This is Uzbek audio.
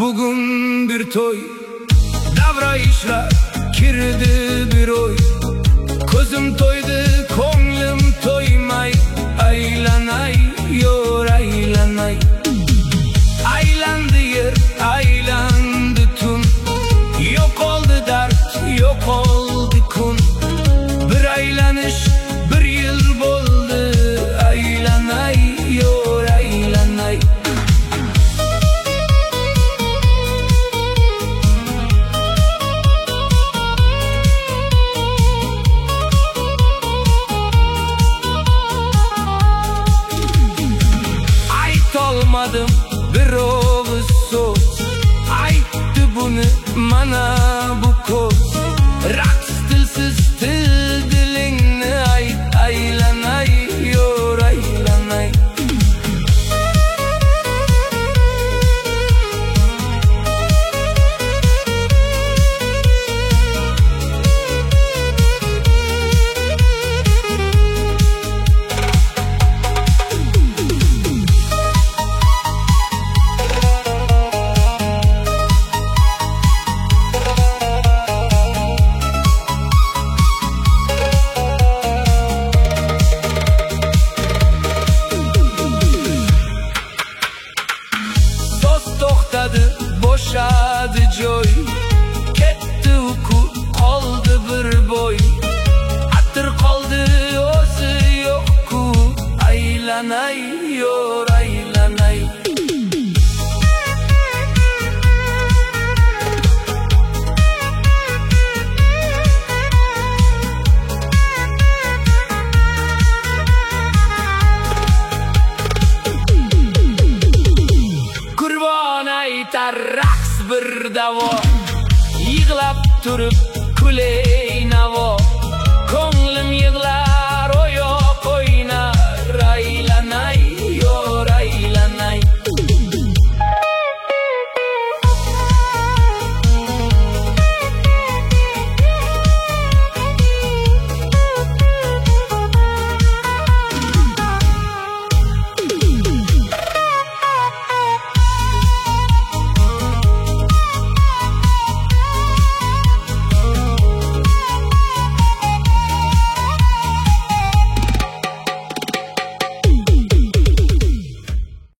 bugün bir toy, davra işler kirdi bir oy. Közüm toydu, ko'nglim to'ymay, aylanay, yor aylanay. Aylandı yer, aylandı tun, yok oldu dert, yok oldu kun. Bir aylanış, bir yıl boldu, aylanay, yor aylanay. Olmadım bir oğuz söz, ayttı bunu mana bu koz. Raks dilsiz til dilingni ayt, aylanay, yor aylanay. To'xtadi, boşadı joy, ketdi uku, qoldi bir boy. Atir qoldi, o'zi yo'q-ku, aylanay, yor aylanay. Raks bir davo, yig'lab turib kuley navo.